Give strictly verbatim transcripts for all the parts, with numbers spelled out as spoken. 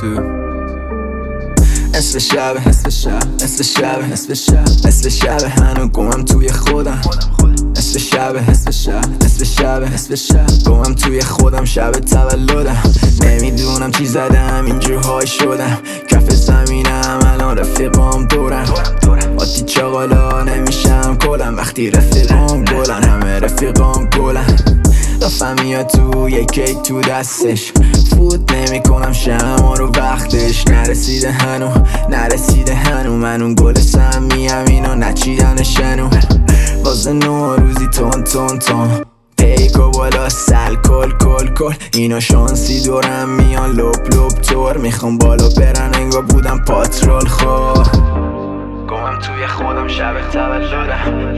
تو نصف شب نصف شب نصف شب نصف شب نصف شب هنو گمم توی خودم نصف شب نصف شب نصف شب نصف شب گمم توی خودم شب تولدم نمیدونم چی زدم اینجورهای شدم کف زمینم الان رفیقام دورم آتی چاقالا نمیشم کلم وقتی رفیقام گلن همه رفیقام گلن دافم میاد تو یک کیک تو دستش فوت نمی کنم شما رو وقتش نرسیده هنو نرسیده هنو من اون گل سمی اینو نچیدن شنو واسه نو روزی تون تون تون پیکو بالا سل کل کل کل اینا شانسی دورم میان لپ لپ تور میخوام بالا برن انگار بودم پاترول خواه گمم توی خودم شب تولدم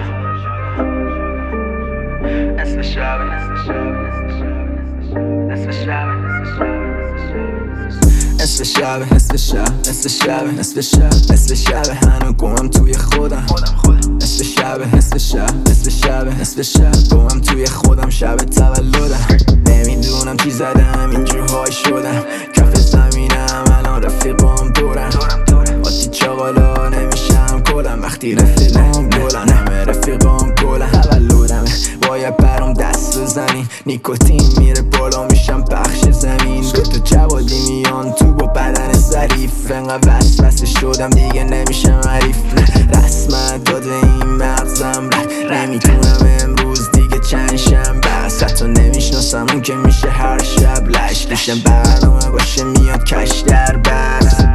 نصف شب نصف شب نصف شب نصف شب نصف شب نصف شب نصف شب نصف شب هنو گمم توی خودم نصف شب نصف شب نصف شب نصف شب گمم توی خودم شب تولدم نمیدونم چی زدم اینجورهای شدم کف زمینم الان رفیقام دورم آتی چاقالا نمیشم کلم وقتی رفیقام گلن همه رفیقام گلن تولدمه باید برام دست بزنین نیکوتین میره بالا میشم بخش زمین تو جوادی میان تو با بدن ظریف انقدر وسوسه شدم دیگه نمیشم حریف رسمت داده این مغزم رد نمیتونم امروز دیگه چند شنبه حتی نمیشناسم اون که میشه هر شب لش لشم برنامه باشه میاد کش در بست